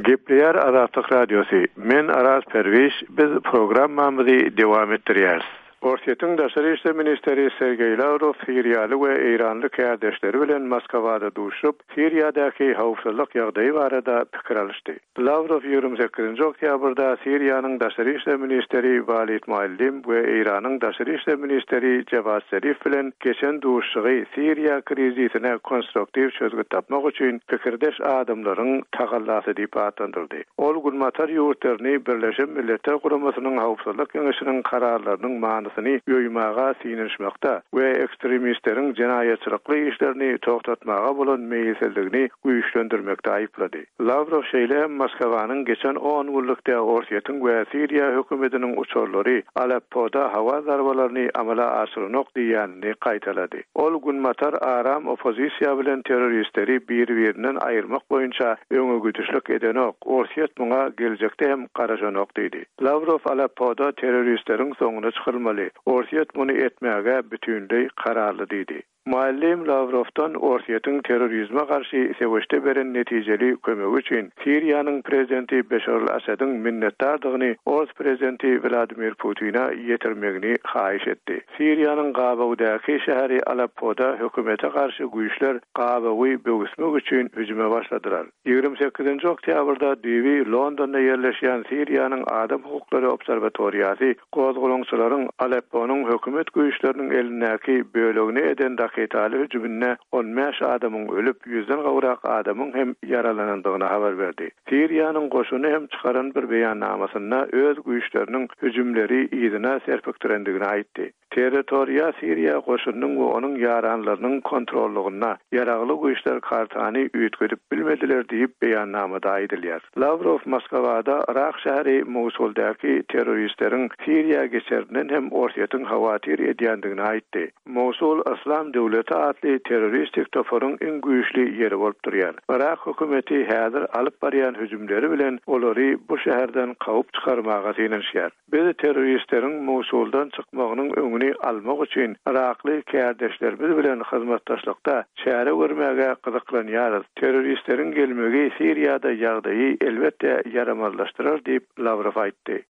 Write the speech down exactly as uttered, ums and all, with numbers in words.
Gepleyer Azatlyk Radiosu. Men Aras Perviş, biz programmamyzy dowam etdirýäris. Orsiýetiň Daşary işler ministeri Sergey Lavrov Siriýaly we Eýranly käderdeşleri bilen Moskwada duşup, Siriýadaky howpsuzlyk ýagdaýy barada pikir alışdy. Lavrov ýigirmi sekizinji oktýabrda Siriýanyň Daşary işler ministeri Walid Muallim we Eýranyň Daşary işler ministeri Javad Zarif bilen geçen duşugy Siriýa krizisine konstruktiw çözgü tapmak üçin pikirdeş adamlaryň tagallasy diýip atandyrdy. Ol gulmatar ýurtlaryny Birleşen Milletler Guramasynyň howpsuzlyk keňeşiniň kararlarynyň many ýoýmaga sinirişmekde we ekstremistleriň jenaýatçylykly işlerini toktatmaga bolan meýilsizligini güýçlendirmekde aýplady. Lavrov şeýle Moskwanyň geçen on ýyllykda Orsiýetiň we Siriýa hökümetiniň uçurlary Aleppoda hawa zarbalaryny amala aşyrmak diýýänini gaýtalady. Ol günmatar aram opozisiýa bilen terroristleri bir-birinden aýyrmak boýunça öňe gütüşlik edenok, Orsiýet muňa geljekde hem garajanok diýdi. Lavrov Aleppoda terroristleriň soňuna çykylmaly, Orsiýet muny etmäge bütünlüği kararlı diýdi. Muallim Lavrovdan Orsiýetiň terrorizme garşy seweşde beren netijeli kömegi üçin Siriýanyň prezidenti Beşar al-Asadyň minnetdardygyny Ors prezidenti Vladimir Putina ýetirmegini haýyş etdi. Siriýanyň Gabawdaky şäheri Aleppoda hökümete garşy güýçler Gabawy böwüsmek üçin hüjüme başladylar. ýigirmi sekizinji oktýabrda diýbi Londonda ýerleşýän Siriýanyň Adam hukuklary obserwatoriýasy gozgulaňçylaryň Alepponyň hökümet güýçleriniň elindäki bölegini eden Ketaly hüjümine on beş adamyň ölüp, yüzden gowrak adamyň hem yaralanandygyny habar berdi. Siriýanyň goşuny hem çykaran bir beýannamasyna öz güýçleriniň hüjümleri ýygyna serpikdirendigini aýtdy. Territoriýa Siriýa goşunynyň we onuň yaranlarynyň kontrollugyna yaragly güýçler kartany üýtgedip bilmediler diýip beýannamada aýdylýar. Lavrov Moskwada Irak şäheri Mosuldaky terroristleriň Siriýa geçerinden hem Orsiýetiň hawatyr edýändigini aýtdy. Mosul Islam döwleti adly terroristik toparyň iň güýçli ýeri bolup durýar. Irak hökümeti häzir alyp barýan hüjümleri bilen olary bu şäherden kawup çykarmaga sinirişýär. Biz terroristleriň Mosuldan çykmagynyň öňüni almak üçin Irakly käderdeşlerimiz bilen hyzmatdaşlykda çäre görmäge gyzyklanýarys. Terroristleriň gelmegi Siriýada ýagdaýy elbetde yaramazlaşdyrar diýip Lavrov aýtdy.